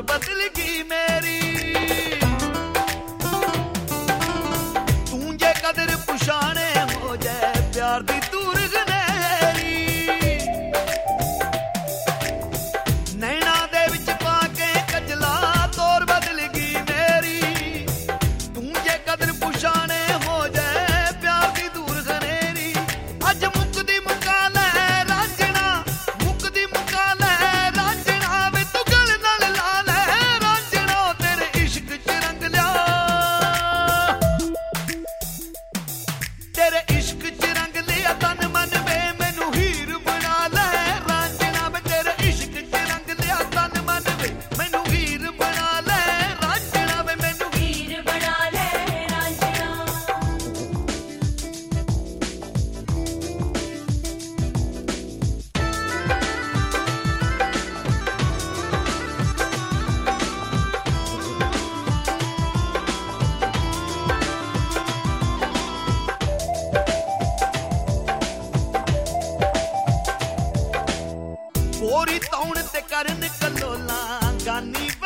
बदल गई मेरी। तू जे कदर पुछाने हो जाए प्यार दी दूर गनेरी। नैना दे विच पाके कजला तौर बदल गई मेरी। तू जे कदर पुछाने हो जाए प्यार दी दूर गनेरी। अज मुकदी मुका ले रांझना, मुकदी मुका ले रांझना वे तू गल नाल ला ले रांझना। तेरे इश्क च रंग लिया, तेरे इश्क च रंग लिया तन मन वे मैनू हीर बना ले रांझना वे। तेरे इश्क च रंग लिया तन मन वे मैनू हीर बना ले रांझना वे। मैनू हीर बना ले रांझना। गोरी तौण ते करन कलोला गानी